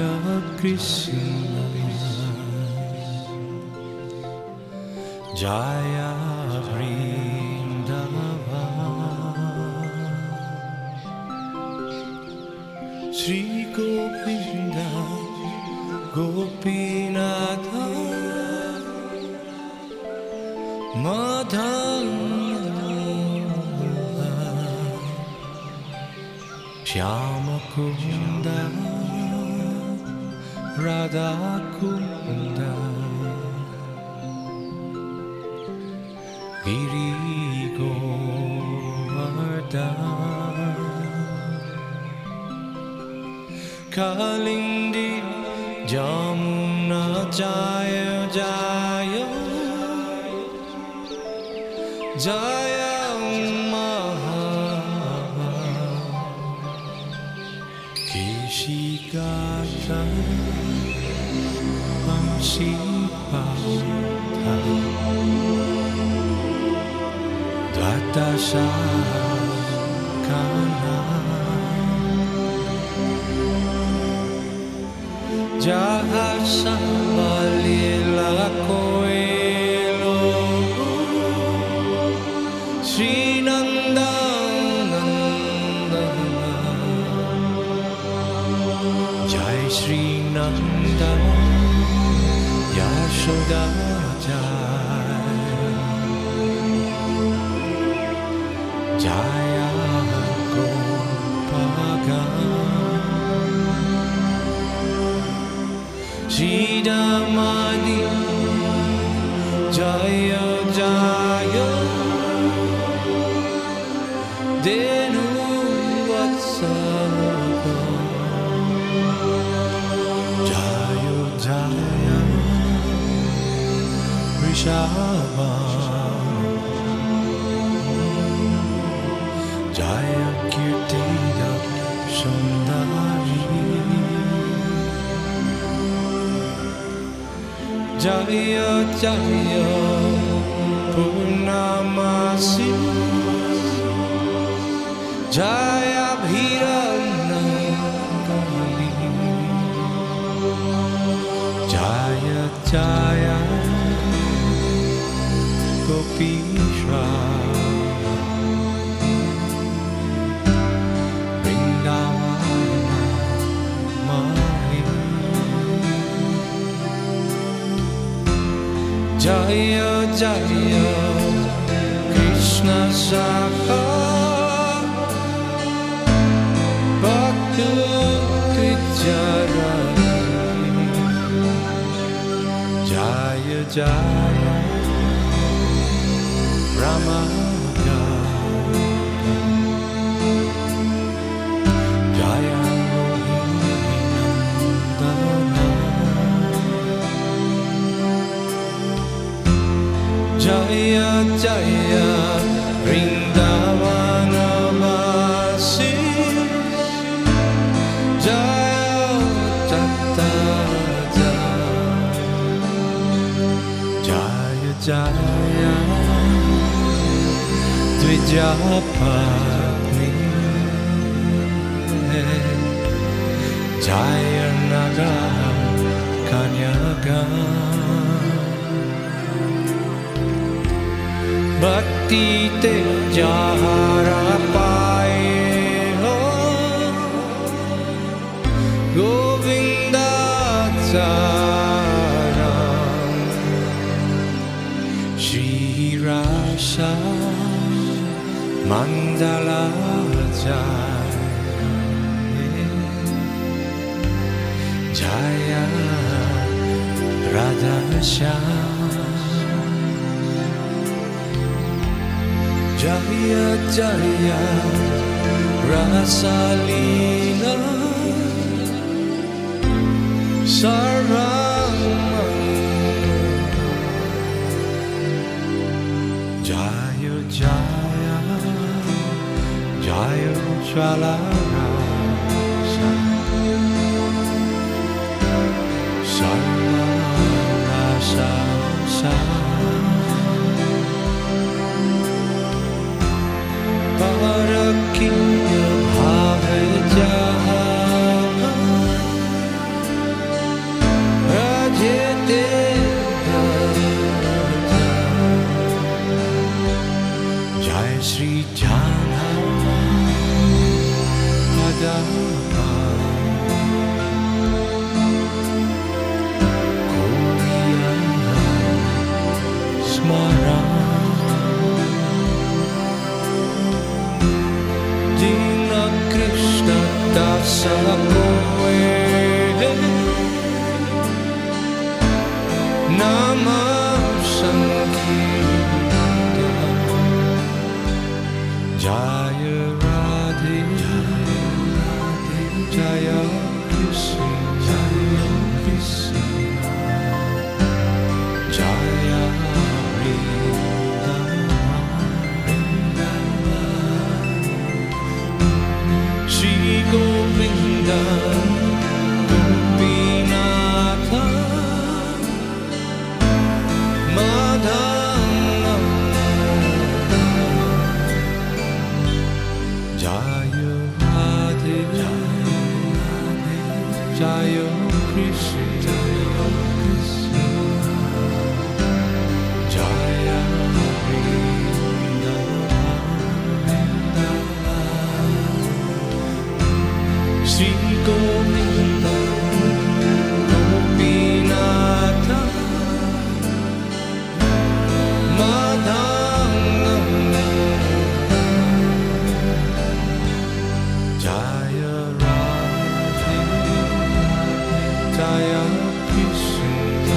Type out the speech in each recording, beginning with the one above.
Krishna Jaya Vrindavan Shri Gopinda Gopinatha Madhava Shyama Kunda Radha Kunda Giri Govardhan Kalindi Jamuna Jaya Jaya Jaya Maha Keshikata Amshipata Dvatashakana Jahasamalila Koelo Sri Nandanandana Jai Sri Nanda Yashoda Jai Jaya Gopaga Shridamani Jaya Jaya Denu Vatsaka Jaya Jaya Rishabha Jaya Kirtida Sundari Jaya Jaya Purnamasi Jaya Bhiranakali Jaya Jaya Gopishwa Jaya Jaya Krishna Sakha Bhakti Trijara Jaya Jaya Rama Jaya Jaya Jaya Vrindavana Vasi Jaya Tattva Jaya Jaya Dvijapagni Jaya Naga Kanyaga Bhakti te jahara paaye ho Govinda Saram Shri Rasa Mandala Jaya Radha Shyam Jaya Jaya Rasalila Sarvamangala Jaya Jaya Jaya Chalarasa Sarva Rasa Parakinya Bhava Jaha Krishna Jaya Vrindavan Shri Govinda Gopinatha Madhava Jaya Radhe Jaya Krishna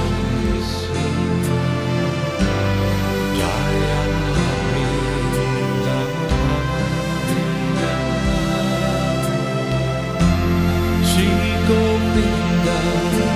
Jaya Vrindavan Shri Govinda